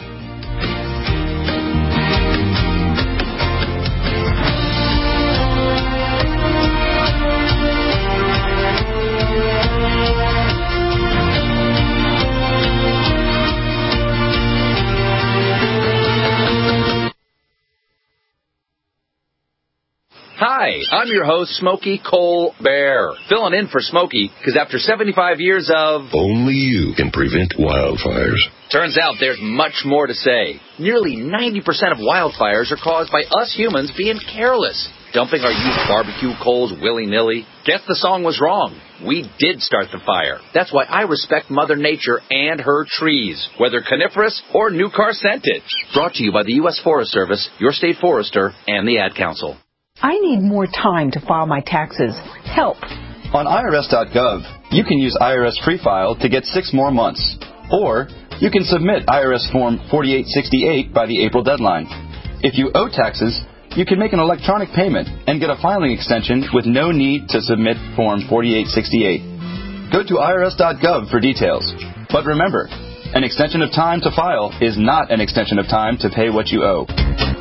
Hi, I'm your host, Smokey Cole Bear, filling in for Smokey, because after seventy-five years of... Only you can prevent wildfires. Turns out there's much more to say. Nearly ninety percent of wildfires are caused by us humans being careless, dumping our used barbecue coals willy-nilly. Guess the song was wrong. We did start the fire. That's why I respect Mother Nature and her trees, whether coniferous or new car scented. Brought to you by the U S Forest Service, your state forester, and the Ad Council. I need more time to file my taxes. Help. On I R S dot gov, you can use I R S Free File to get six more months. Or you can submit I R S Form forty-eight sixty-eight by the April deadline. If you owe taxes, you can make an electronic payment and get a filing extension with no need to submit Form forty-eight sixty-eight. Go to I R S dot gov for details. But remember, an extension of time to file is not an extension of time to pay what you owe.